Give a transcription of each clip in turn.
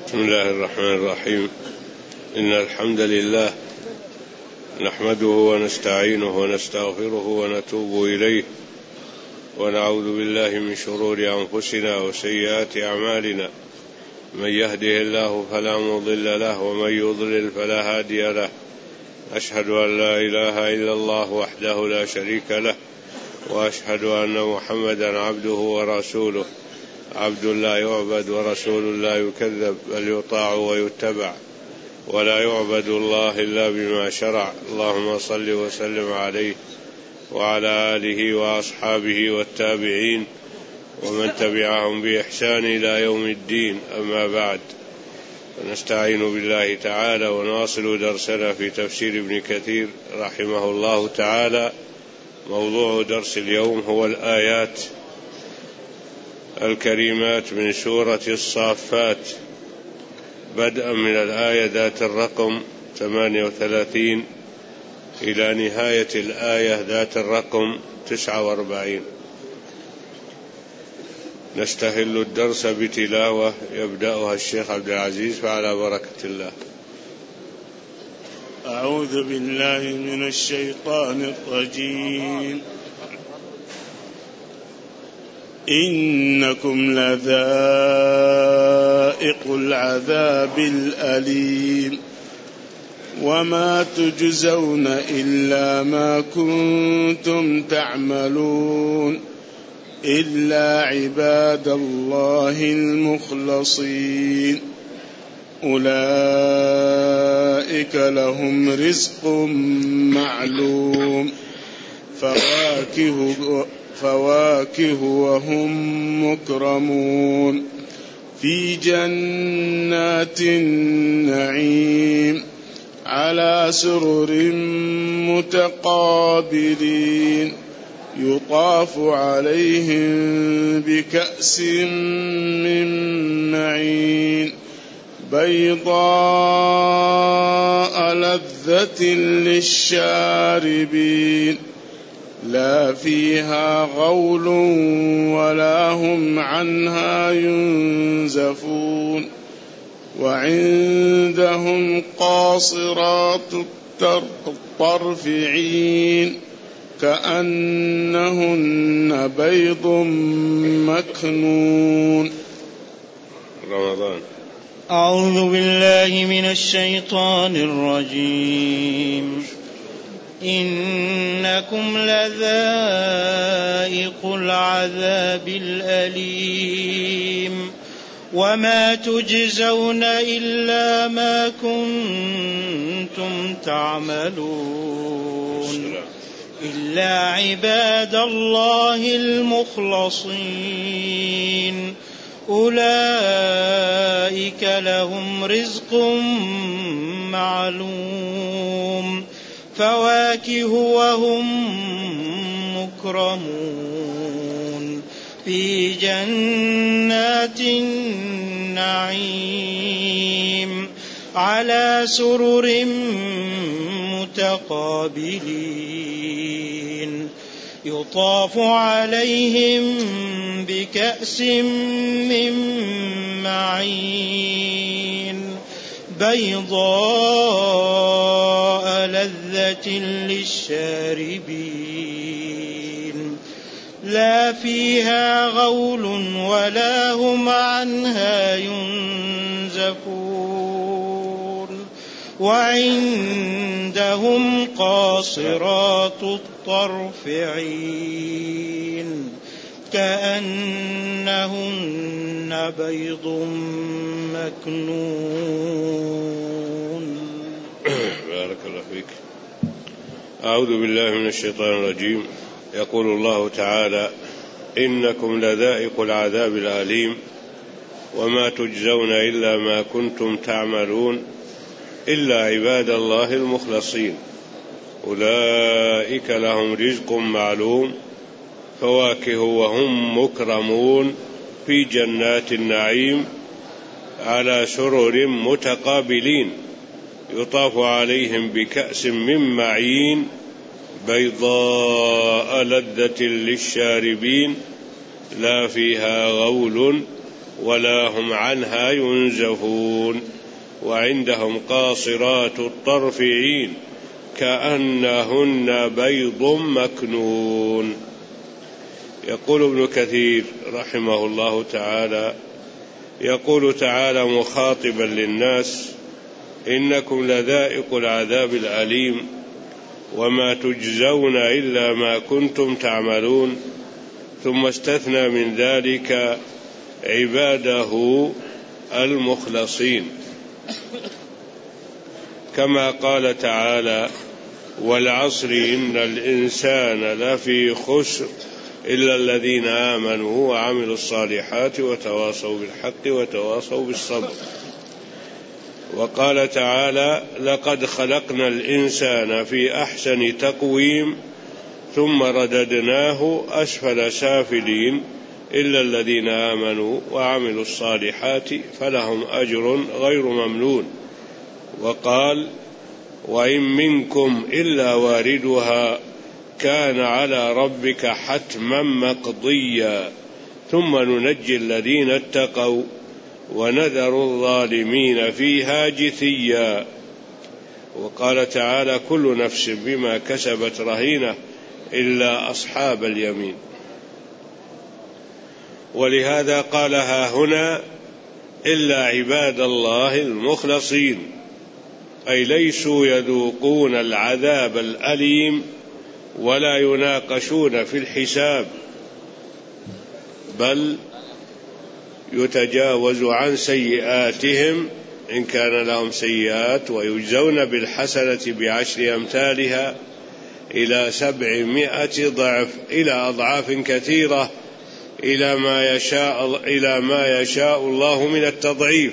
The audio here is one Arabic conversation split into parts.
بسم الله الرحمن الرحيم. إن الحمد لله نحمده ونستعينه ونستغفره ونتوب إليه، ونعوذ بالله من شرور أنفسنا وسيئات أعمالنا. من يهده الله فلا مضل له، ومن يضلل فلا هادي له. أشهد أن لا إله إلا الله وحده لا شريك له، وأشهد أن محمدا عبده ورسوله، عبد لا يعبد ورسول لا يكذب، بل يطاع ويتبع، ولا يعبد الله إلا بما شرع. اللهم صل وسلم عليه وعلى آله وأصحابه والتابعين ومن تبعهم بإحسان إلى يوم الدين. أما بعد، فنستعين بالله تعالى ونواصل درسنا في تفسير ابن كثير رحمه الله تعالى. موضوع درس اليوم هو الآيات الكريمات من سورة الصافات، بدءا من الآية ذات الرقم 38 إلى نهاية الآية ذات الرقم 49. نستهل الدرس بتلاوة يبدأها الشيخ عبد العزيز، فعلى بركة الله. أعوذ بالله من الشيطان الرجيم. إنكم لذائق العذاب الأليم، وما تجزون إلا ما كنتم تعملون، إلا عباد الله المخلصين، أولئك لهم رزق معلوم، فواكه وهم مكرمون في جنات النعيم على سرر متقابلين، يطاف عليهم بكأس من معين بيضاء لذة للشاربين، لا فيها غول ولا هم عنها ينزفون. وعندهم قاصرات الطرف عين، كأنهن بيض مكنون. رمضان. أعوذ بالله من الشيطان الرجيم. إنكم لذائق العذاب الأليم، وما تجزون إلا ما كنتم تعملون، إلا عباد الله المخلصين، أولئك لهم رزق معلوم، فواكه وهم مكرمون في جنات النعيم على سرر متقابلين، يطاف عليهم بكأس من معين بيضاء لذة للشاربين، لا فيها غول ولا هم عنها ينزفون. وعندهم قاصرات الطرف عين، كأنهن بيض مكنون. بارك الله فيك. أعوذ بالله من الشيطان الرجيم. يقول الله تعالى: إنكم لذائق العذاب الأليم، وما تجزون إلا ما كنتم تعملون، إلا عباد الله المخلصين، أولئك لهم رزق معلوم، فواكه وهم مكرمون في جنات النعيم على سرر متقابلين، يطاف عليهم بكأس من معين بيضاء لذة للشاربين، لا فيها غول ولا هم عنها ينزفون. وعندهم قاصرات الطرف عين كأنهن بيض مكنون. يقول ابن كثير رحمه الله تعالى: يقول تعالى مخاطبا للناس: إنكم لذائق العذاب الأليم وما تجزون إلا ما كنتم تعملون. ثم استثنى من ذلك عباده المخلصين، كما قال تعالى: والعصر إن الإنسان لفي خسر إلا الذين آمنوا وعملوا الصالحات وتواصوا بالحق وتواصوا بالصبر. وقال تعالى: لقد خلقنا الإنسان في أحسن تقويم ثم رددناه أسفل سافلين إلا الذين آمنوا وعملوا الصالحات فلهم أجر غير ممنون. وقال: وإن منكم إلا واردها كان على ربك حتما مقضيا ثم ننجي الذين اتقوا ونذر الظالمين فيها جثيا. وقال تعالى: كل نفس بما كسبت رهينة إلا أصحاب اليمين. ولهذا قالها هنا: إلا عباد الله المخلصين، أي ليسوا يذوقون العذاب الأليم ولا يناقشون في الحساب، بل يتجاوز عن سيئاتهم إن كان لهم سيئات، ويجزون بالحسنة بعشر أمثالها إلى 700 ضعف، إلى أضعاف كثيرة، إلى ما يشاء الله من التضعيف.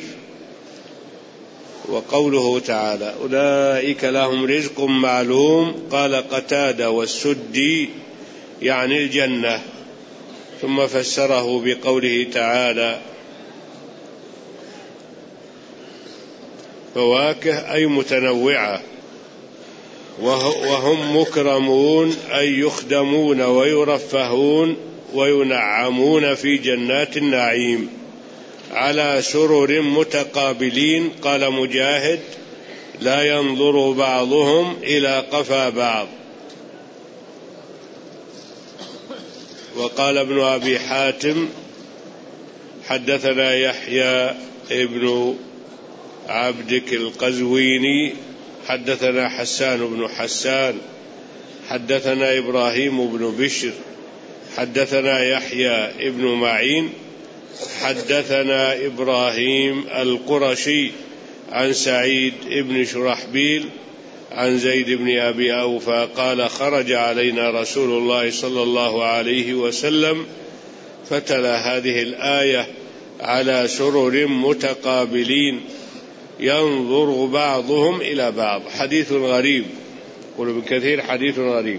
وقوله تعالى: أولئك لهم رزق معلوم، قال قتادة والسدي يعني الجنة، ثم فسره بقوله تعالى: فواكه أي متنوعة، وهم مكرمون أي يخدمون ويرفهون وينعمون في جنات النعيم على سرر متقابلين. قال مجاهد: لا ينظر بعضهم إلى قفا بعض. وقال ابن أبي حاتم: حدثنا يحيى ابن عبدك القزويني حدثنا حسان بن حسان حدثنا إبراهيم بن بشر حدثنا يحيى ابن معين حدثنا إبراهيم القرشي عن سعيد بن شرحبيل عن زيد بن أبي أوفى قال: خرج علينا رسول الله صلى الله عليه وسلم فتلا هذه الآية: على سرر متقابلين ينظر بعضهم إلى بعض. حديث غريب، يقول ابن كثير: حديث غريب.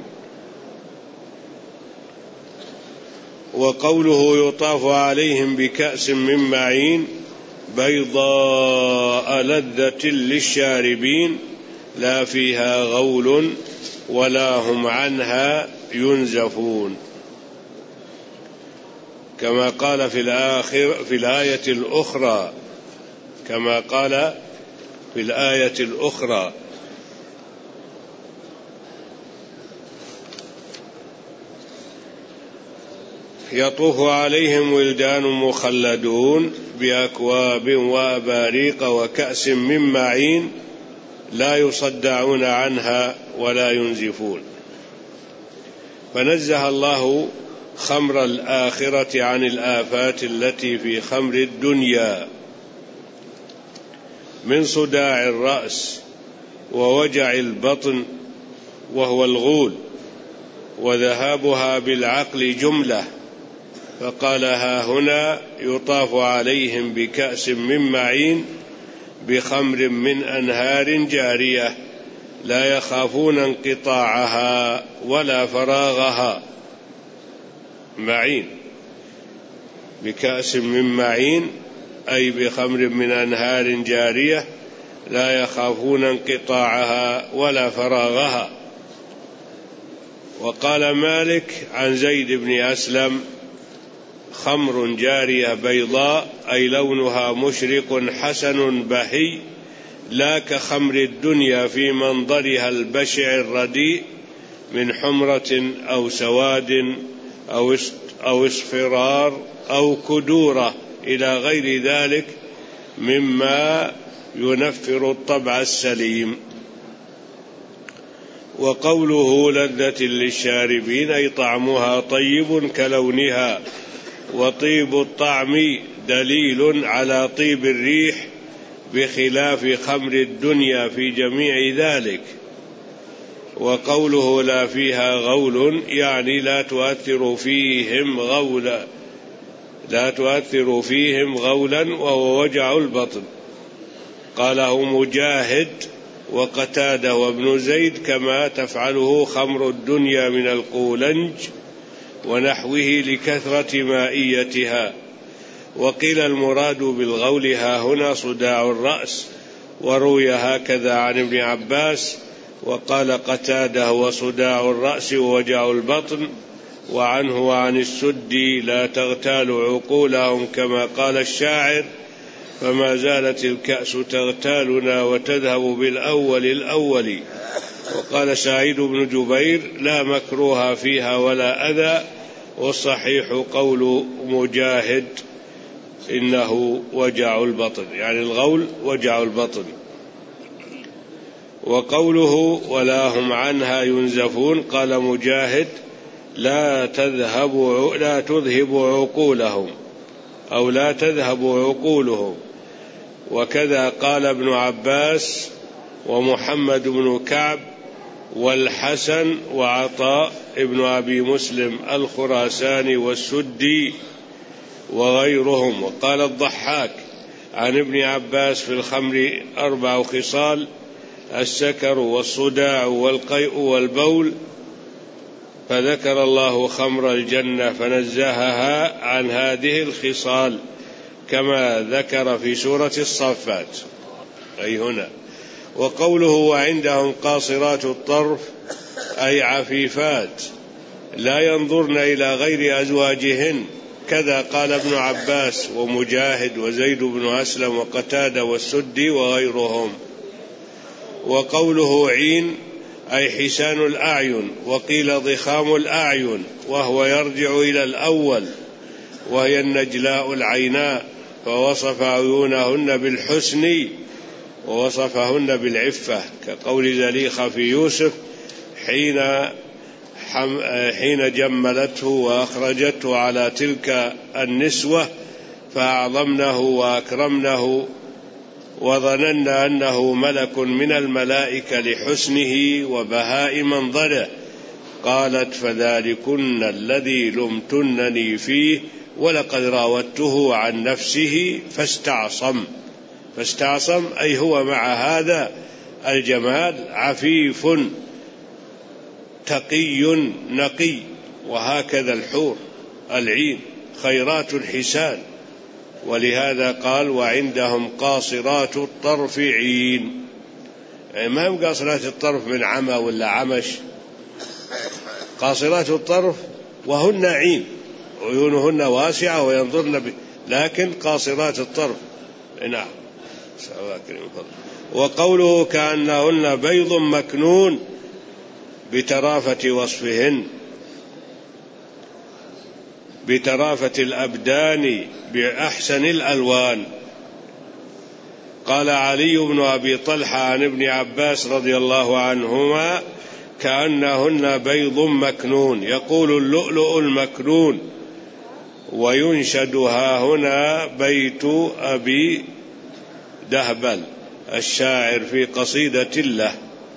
وقوله: يطاف عليهم بكأس من معين بيضاء لذة للشاربين لا فيها غول ولا هم عنها ينزفون، كما قال في الآية الأخرى، كما قال في الآية الأخرى: يطوف عليهم ولدان مخلدون بأكواب وأباريق وكأس من معين لا يصدعون عنها ولا ينزفون. فنزه الله خمر الآخرة عن الآفات التي في خمر الدنيا من صداع الرأس ووجع البطن وهو الغول، وذهابها بالعقل جملة. فقال: ها هنا يطاف عليهم بكأس من معين بخمر من أنهار جارية لا يخافون انقطاعها ولا فراغها. معين بكأس من معين أي بخمر من أنهار جارية لا يخافون انقطاعها ولا فراغها. وقال مالك عن زيد بن أسلم: خمر جارية بيضاء أي لونها مشرق حسن بهي، لا كخمر الدنيا في منظرها البشع الرديء من حمرة أو سواد أو اصفرار أو كدورة إلى غير ذلك مما ينفر الطبع السليم. وقوله لذة للشاربين أي طعمها طيب كلونها، وطيب الطعم دليل على طيب الريح بخلاف خمر الدنيا في جميع ذلك. وقوله لا فيها غول يعني لا تؤثر فيهم غولا وهو وجع البطن. قاله مجاهد وقتادة وابن زيد كما تفعله خمر الدنيا من القولنج ونحوه لكثرة مائيتها. وقيل المراد بالغول ها هنا صداع الرأس، وروي هكذا عن ابن عباس. وقال قتادة وصداع الرأس ووجع البطن، وعنه وعن السدي لا تغتال عقولهم كما قال الشاعر، فما زالت الكأس تغتالنا وتذهب بالأول. وقال سعيد بن جبير لا مكروه فيها ولا أذى، والصحيح قول مجاهد إنه وجع البطن، يعني الغول وجع البطن. وقوله ولا هم عنها ينزفون، قال مجاهد لا تذهب عقولهم أو لا تذهب عقولهم. وكذا قال ابن عباس ومحمد بن كعب والحسن وعطاء ابن أبي مسلم الخراساني والسدي وغيرهم. وقال الضحاك عن ابن عباس في الخمر 4 خصال: السكر والصداع والقيء والبول، فذكر الله خمر الجنة فنزهها عن هذه الخصال كما ذكر في سورة الصافات، أي هنا. وقوله وعندهم قاصرات الطرف أي عفيفات لا ينظرن إلى غير أزواجهن، كذا قال ابن عباس ومجاهد وزيد بن أسلم وقتادة والسدي وغيرهم. وقوله عين أي حسان الأعين، وقيل ضخام الأعين، وهو يرجع إلى الأول، وهي النجلاء العيناء، فوصف عيونهن بالحسن ووصفهن بالعفة، كقول زليخة في يوسف حين جملته وأخرجته على تلك النسوة فأعظمنه وأكرمنه وظننا أنه ملك من الملائكة لحسنه وبهاء منظره. قالت فذلكن الذي لمتنني فيه ولقد راودته عن نفسه فاستعصم أي هو مع هذا الجمال عفيف تقي نقي. وهكذا الحور العين خيرات حسان، ولهذا قال وعندهم قاصرات الطرف عين، يعني ما هم قاصرات الطرف من عمى ولا عمش، قاصرات الطرف وهن عين، عيونهن واسعة وينظرن لكن قاصرات الطرف. نعم. وقوله كأنهن بيض مكنون بترافة وصفهن، بترافة الأبدان بأحسن الألوان. قال علي بن أبي طلحة عن ابن عباس رضي الله عنهما كأنهن بيض مكنون، يقول اللؤلؤ المكنون. وينشد ها هنا بيت أبي دهبل الشاعر في قصيدة له،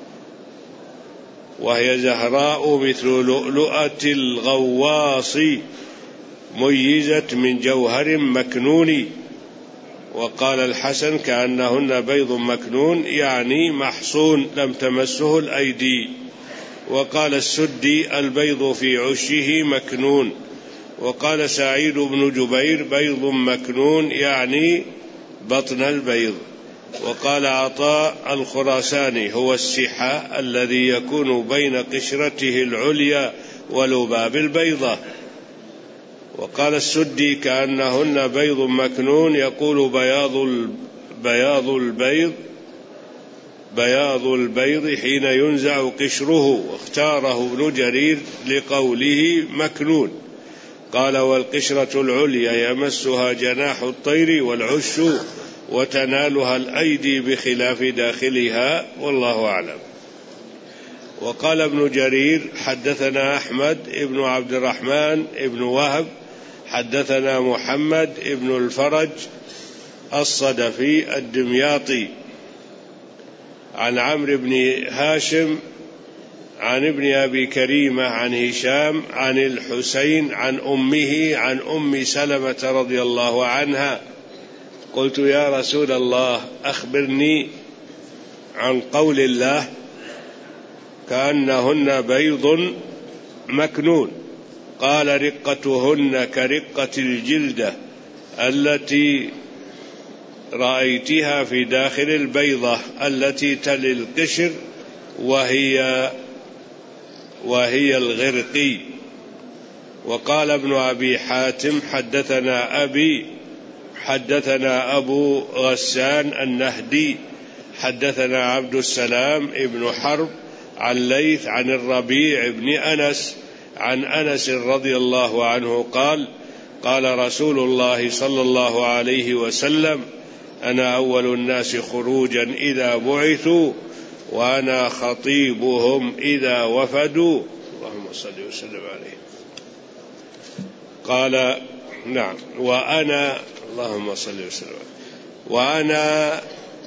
وهي زهراء مثل لؤلؤة الغواص ميزت من جوهر مكنون. وقال الحسن كأنهن بيض مكنون يعني محصون لم تمسه الأيدي. وقال السدي البيض في عشه مكنون. وقال سعيد بن جبير بيض مكنون يعني بطن البيض. وقال عطاء الخراساني هو السحاء الذي يكون بين قشرته العليا ولباب البيضة. وقال السدي كأنهن بيض مكنون، يقول بياض البيض حين ينزع قشره، واختاره ابن جرير لقوله مكنون. قال والقشرة العليا يمسها جناح الطير والعش وتنالها الأيدي بخلاف داخلها، والله أعلم. وقال ابن جرير حدثنا أحمد ابن عبد الرحمن ابن وهب حدثنا محمد ابن الفرج الصدفي الدمياطي عن عمرو بن هاشم عن ابن أبي كريمة عن هشام عن الحسين عن أمه عن أم سلمة رضي الله عنها قلت يا رسول الله أخبرني عن قول الله كأنهن بيض مكنون. قال رقتهن كرقة الجلدة التي رأيتها في داخل البيضة التي تلي القشر وهي الغرقي. وقال ابن أبي حاتم حدثنا أبو غسان النهدي حدثنا عبد السلام ابن حرب عن ليث عن الربيع بن أنس عن أنس رضي الله عنه قال رسول الله صلى الله عليه وسلم أنا أول الناس خروجا إذا بعثوا وأنا خطيبهم إذا وفدوا. اللهم صل وسلم عليه. قال نعم اللهم صل وسلم وأنا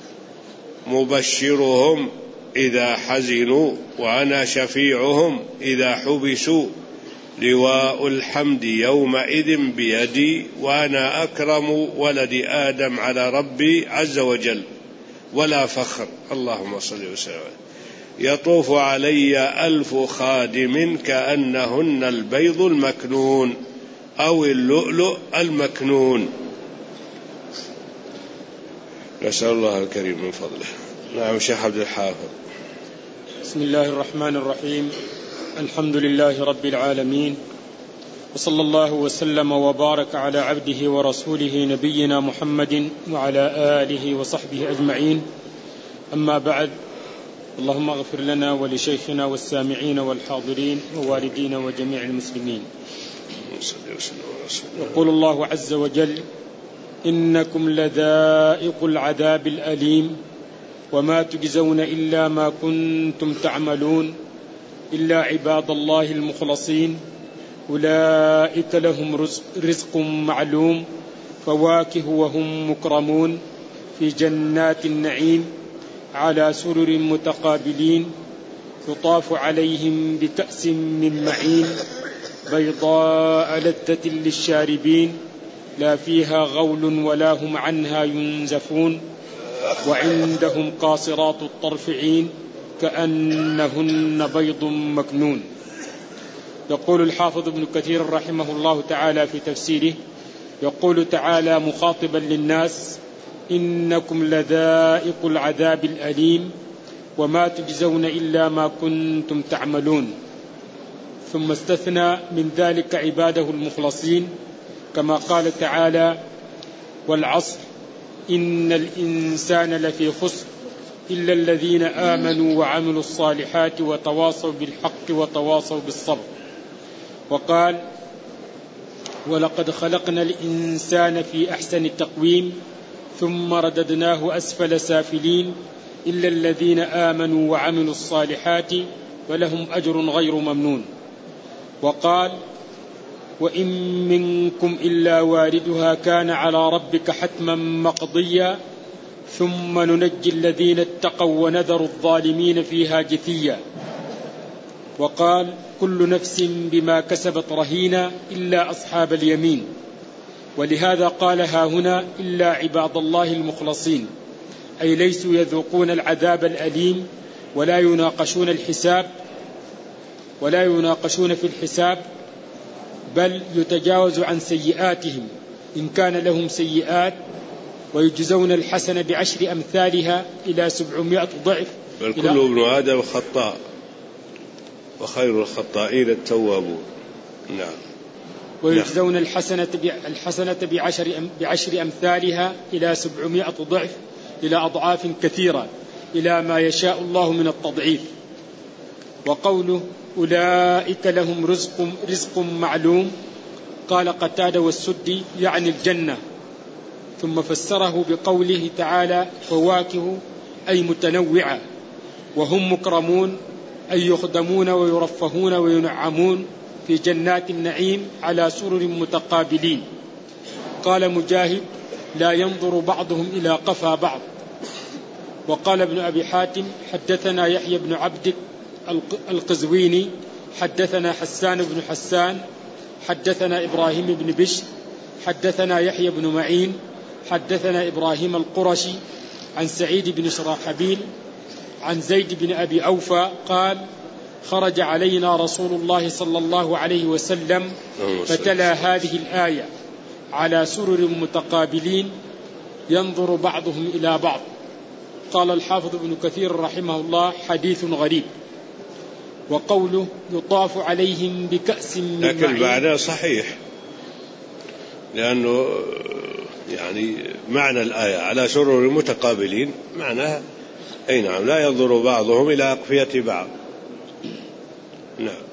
مبشرهم إذا حزنوا وأنا شفيعهم إذا حبسوا لواء الحمد يومئذ بيدي وأنا أكرم ولد آدم على ربي عز وجل ولا فخر. اللهم صل وسلم. يطوف علي 1000 خادم كأنهن البيض المكنون أو اللؤلؤ المكنون. نسأل الله الكريم من فضله. نعم شيخ عبد الحافظ. بسم الله الرحمن الرحيم. الحمد لله رب العالمين، وصلى الله وسلم وبارك على عبده ورسوله نبينا محمد وعلى آله وصحبه أجمعين. أما بعد، اللهم اغفر لنا ولشيخنا والسامعين والحاضرين ووالدين وجميع المسلمين. يقول الله عز وجل إنكم لذائق العذاب الأليم وما تجزون إلا ما كنتم تعملون إلا عباد الله المخلصين أولئك لهم رزق معلوم فواكه وهم مكرمون في جنات النعيم على سرر متقابلين يطاف عليهم بكأس من معين بيضاء لذة للشاربين لا فيها غول ولا هم عنها ينزفون وعندهم قاصرات الطرف عين كأنهن بيض مكنون. يقول الحافظ ابن كثير رحمه الله تعالى في تفسيره، يقول تعالى مخاطبا للناس إنكم لذائق العذاب الأليم وما تجزون إلا ما كنتم تعملون، ثم استثنى من ذلك عباده المخلصين كما قال تعالى والعصر إن الإنسان لفي خسر إلا الذين آمنوا وعملوا الصالحات وتواصوا بالحق وتواصوا بالصبر. وقال ولقد خلقنا الإنسان في أحسن تقويم ثم رددناه أسفل سافلين إلا الذين آمنوا وعملوا الصالحات ولهم أجر غير ممنون. وقال وإن منكم إلا واردها كان على ربك حتما مقضيا ثم ننجي الذين اتقوا ونذر الظالمين فيها جثيا. وقال كل نفس بما كسبت رهينة إلا أصحاب اليمين. ولهذا قال ها هنا إلا عباد الله المخلصين، أي ليسوا يذوقون العذاب الأليم ولا يناقشون في الحساب بل يتجاوز عن سيئاتهم إن كان لهم سيئات ويجزون الحسنة ب10 أمثالها إلى 700 ضعف. بل كل ابن آدم خطاء وخير الخطائين التوابون. نعم. ويجزون الحسنة بعشر أمثالها إلى 700 ضعف إلى أضعاف كثيرة إلى ما يشاء الله من التضعيف. وقوله أولئك لهم رزق معلوم، قال قتادة والسدي يعني الجنة، ثم فسره بقوله تعالى فواكه أي متنوعة، وهم مكرمون أي يخدمون ويرفهون وينعمون في جنات النعيم على سرر متقابلين. قال مجاهد لا ينظر بعضهم إلى قفا بعض. وقال ابن أبي حاتم حدثنا يحيى بن عبد القزويني حدثنا حسان بن حسان حدثنا إبراهيم بن بشر حدثنا يحيى بن معين حدثنا إبراهيم القرشي عن سعيد بن شراحبيل عن زيد بن أبي أوفى قال خرج علينا رسول الله صلى الله عليه وسلم فتلا هذه الآية على سرر متقابلين ينظر بعضهم إلى بعض. قال الحافظ ابن كثير رحمه الله حديث غريب. وقوله يطاف عليهم بكأس من معين، لكن بعدها صحيح، لأنه يعني معنى الآية على سرر متقابلين معناها أي نعم لا ينظر بعضهم إلى أقفية بعض. نعم.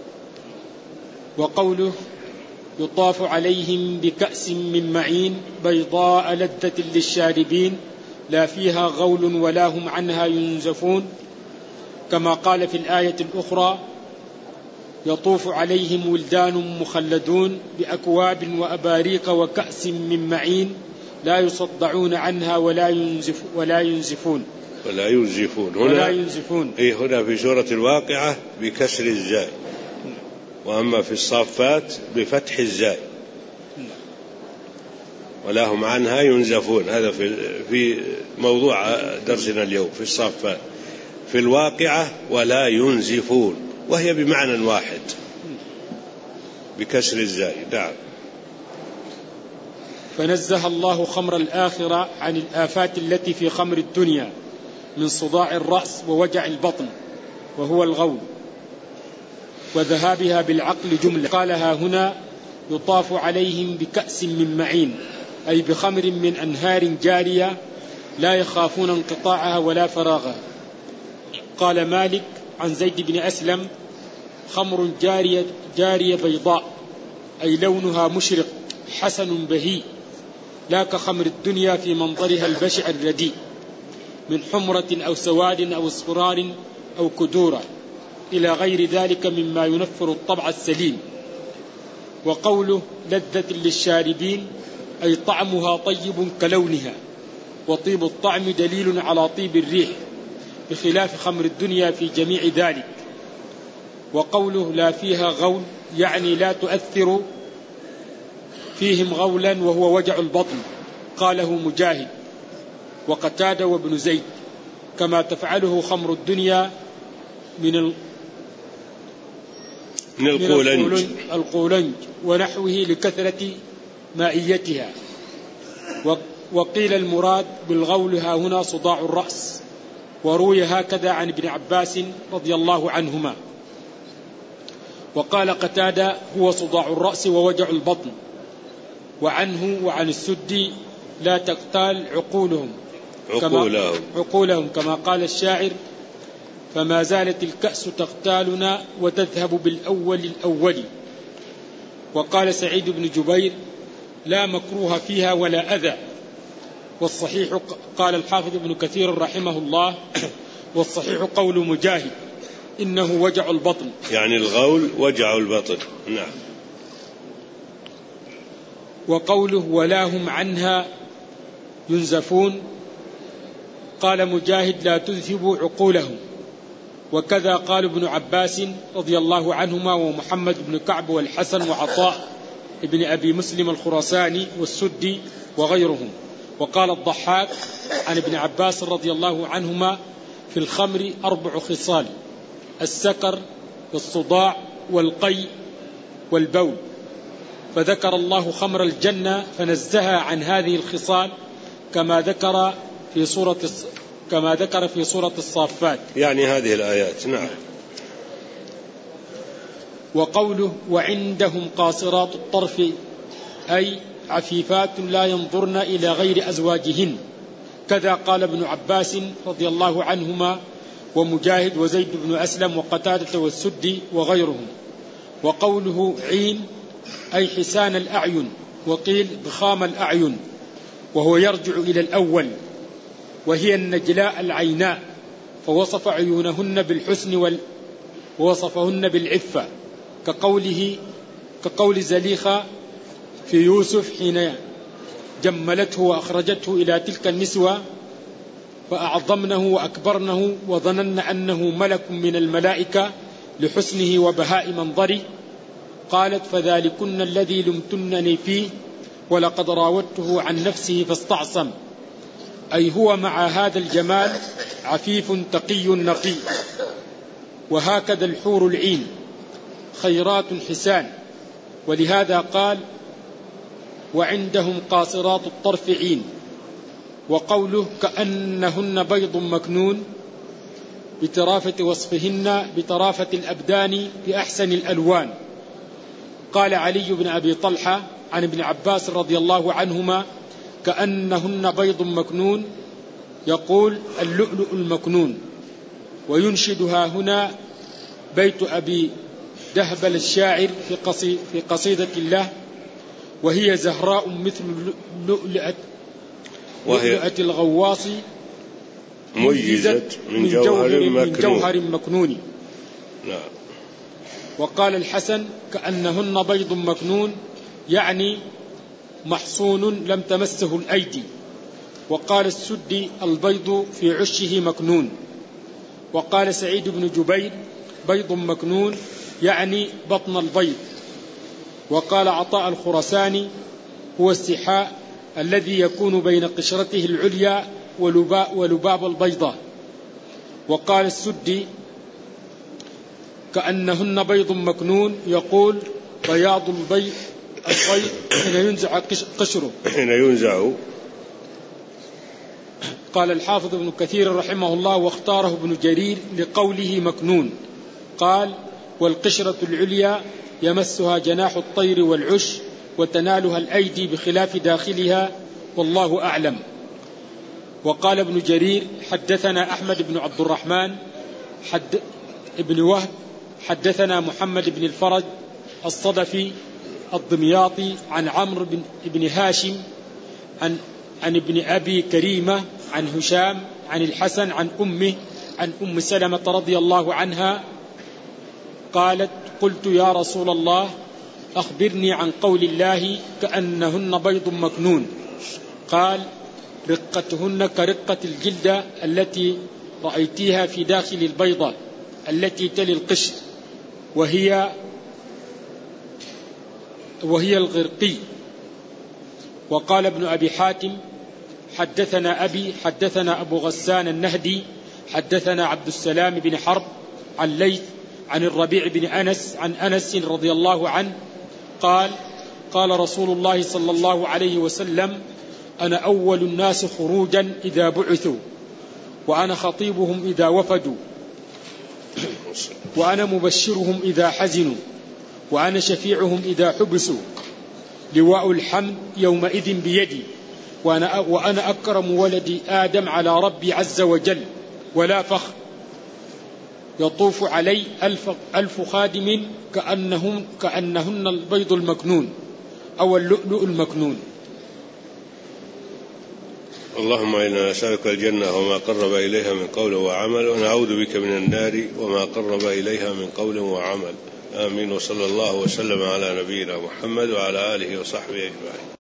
وقوله يطاف عليهم بكأس من معين بيضاء لذة للشاربين لا فيها غول ولا هم عنها ينزفون، كما قال في الآية الأخرى يطوف عليهم ولدان مخلدون بأكواب وأباريق وكأس من معين لا يصدعون عنها ولا ينزفون. هنا في سورة الواقعة بكسر الزاء، وأما في الصافات بفتح الزاء ولا هم عنها ينزفون. هذا في موضوع درسنا اليوم في الصافات. في الواقعة ولا ينزفون، وهي بمعنى واحد بكسر الزاء. نعم. فنزه الله خمر الآخرة عن الآفات التي في خمر الدنيا من صداع الرأس ووجع البطن وهو الغول وذهابها بالعقل جملة. قالها هنا يطاف عليهم بكأس من معين أي بخمر من أنهار جارية لا يخافون انقطاعها ولا فراغها. قال مالك عن زيد بن أسلم خمر جارية بيضاء أي لونها مشرق حسن بهي لا كخمر الدنيا في منظرها البشع الرديء من حمرة أو سواد أو اصفرار أو كدورة إلى غير ذلك مما ينفر الطبع السليم. وقوله لذة للشاربين أي طعمها طيب كلونها، وطيب الطعم دليل على طيب الريح بخلاف خمر الدنيا في جميع ذلك. وقوله لا فيها غول يعني لا تؤثر فيهم غولا وهو وجع البطن، قاله مجاهد وقتادة وابن زيد، كما تفعله خمر الدنيا من القولنج ونحوه لكثرة مائيتها. وقيل المراد بالغول ها هنا صداع الرأس، وروي هكذا عن ابن عباس رضي الله عنهما. وقال قتادة هو صداع الرأس ووجع البطن. وعنه وعن السدي لا تقتال عقولهم كما قال الشاعر فما زالت الكأس تقتالنا وتذهب بالأول. وقال سعيد بن جبير لا مكروه فيها ولا أذى. والصحيح قال الحافظ ابن كثير رحمه الله والصحيح قول مجاهد إنه وجع البطن، يعني الغول وجع البطن. نعم. وقوله ولا هم عنها ينزفون قال مجاهد لا تذهبوا عقولهم. وكذا قال ابن عباس رضي الله عنهما ومحمد بن كعب والحسن وعطاء ابن أبي مسلم الخراساني والسدي وغيرهم. وقال الضحاك عن ابن عباس رضي الله عنهما في الخمر 4 خصال: السكر والصداع والقي والبول. فذكر الله خمر الجنة فنزهها عن هذه الخصال كما ذكر في سورة الصافات، يعني هذه الآيات. نعم. وقوله وعندهم قاصرات الطرف أي عفيفات لا ينظرن إلى غير أزواجهن. كذا قال ابن عباس رضي الله عنهما ومجاهد وزيد بن أسلم وقتادة والسدي وغيرهم. وقوله عين أي حسان الأعين، وقيل ضخام الأعين، وهو يرجع إلى الأول، وهي النجلاء العيناء، فوصف عيونهن بالحسن ووصفهن بالعفة، كقول زليخة في يوسف حين جملته وأخرجته إلى تلك النسوة فأعظمنه وأكبرنه وظنن أنه ملك من الملائكة لحسنه وبهاء منظره. قالت فذلكن الذي لمتنني فيه ولقد راودته عن نفسه فاستعصم، أي هو مع هذا الجمال عفيف تقي نقي. وهكذا الحور العين خيرات حسان، ولهذا قال وعندهم قاصرات الطرف عين. وقوله كأنهن بيض مكنون بترافة وصفهن بترافة الأبدان بأحسن الألوان. قال علي بن أبي طلحة عن ابن عباس رضي الله عنهما كأنهن بيض مكنون، يقول اللؤلؤ المكنون. وينشدها هنا بيت أبي دهبل الشاعر في قصيدة الله، وهي زهراء مثل لؤلؤة الغواص ميزت من جوهر مكنون. نعم. وقال الحسن كأنهن بيض مكنون، يعني محصون لم تمسه الأيدي. وقال السدي البيض في عشه مكنون. وقال سعيد بن جبير بيض مكنون يعني بطن البيض. وقال عطاء الخرساني هو السحاء الذي يكون بين قشرته العليا ولباب البيضة. وقال السدي كأنهن بيض مكنون، يقول بياض البيض حين ينزع قشره. حين ينزع. قال الحافظ ابن كثير رحمه الله واختاره ابن جرير لقوله مكنون، قال والقشرة العليا يمسها جناح الطير والعش وتنالها الأيدي بخلاف داخلها، والله أعلم. وقال ابن جرير حدثنا أحمد بن عبد الرحمن ابن وهب حدثنا محمد بن الفرج الصدفي الدمياطي عن عمرو بن هاشم عن ابن أبي كريمة عن هشام عن الحسن عن أمه عن أم سلمة رضي الله عنها قالت قلت يا رسول الله أخبرني عن قول الله كأنهن بيض مكنون. قال رقتهن كرقة الجلدة التي رأيتها في داخل البيضة التي تلي القشر، وهي الغرقي. وقال ابن أبي حاتم حدثنا أبي حدثنا أبو غسان النهدي حدثنا عبد السلام بن حرب عن ليث عن الربيع بن أنس عن أنس رضي الله عنه قال قال رسول الله صلى الله عليه وسلم أنا أول الناس خروجا إذا بعثوا، وأنا خطيبهم إذا وفدوا، وأنا مبشرهم إذا حزنوا، وأنا شفيعهم إذا حبسوا، لواء الحمد يومئذ بيدي، وأنا أكرم ولد آدم على ربي عز وجل ولا فخر، يطوف علي 1000 خادم كأنهن البيض المكنون أو اللؤلؤ المكنون. اللهم إنا نسألك الجنة وما قرب إليها من قول وعمل، ونعوذ بك من النار وما قرب إليها من قول وعمل. آمين. وصلى الله وسلم على نبينا محمد وعلى آله وصحبه أجمعين.